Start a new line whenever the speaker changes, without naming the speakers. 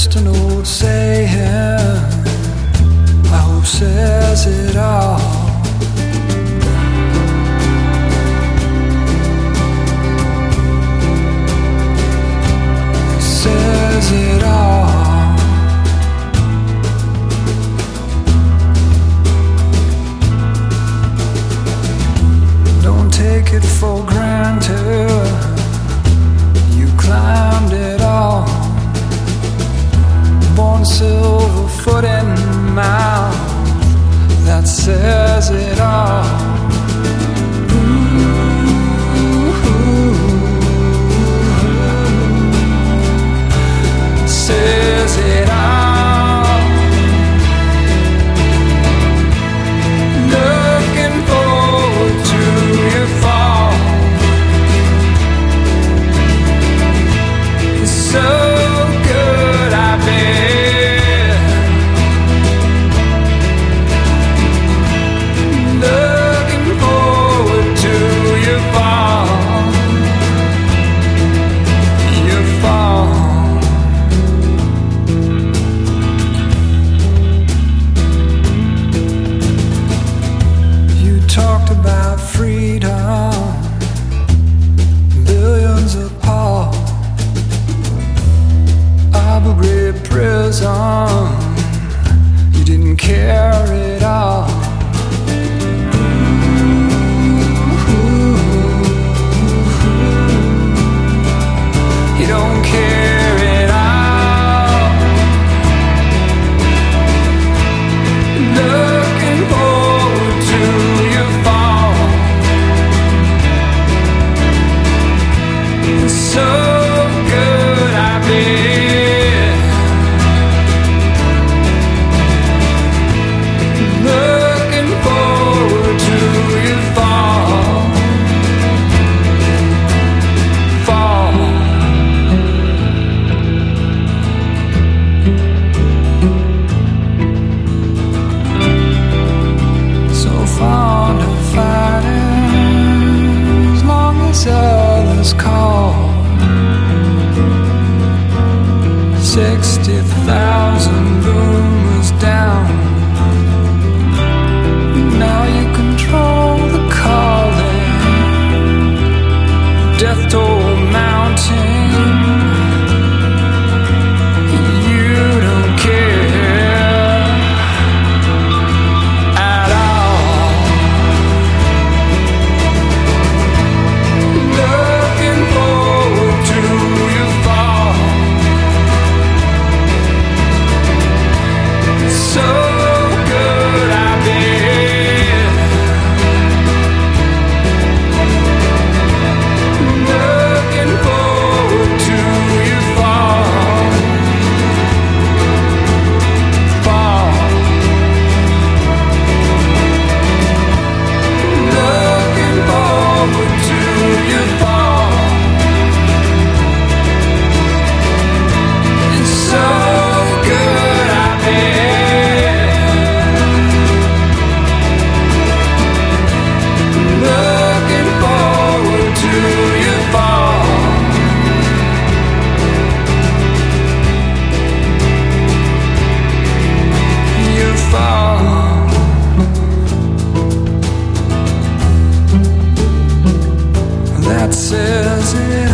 just an old saying, I hope says it all. Says it all. Don't take it for granted, you climbed it all. Born silver foot and mouth, that says it all. Says it all. Looking forward to your fall. It's so good, I bet. Looking forward to your fall. Your fall. Talked about freedom, billions of Paul, Abu Ghraib prison, you didn't care at all. You don't care at all. Looking forward to your fall. It's so good, I bet. Looking forward to your fall. Fall. So fond of fighting as long as others call. 60,000 boomers down. Now you control the calling. Death toll mounting. You don't care at all. Looking forward to your fall. So good, I bet. Looking forward to your fall. Fall. Looking forward to your fall. It's so good, I bet. Looking forward to your fall. Your fall. That says it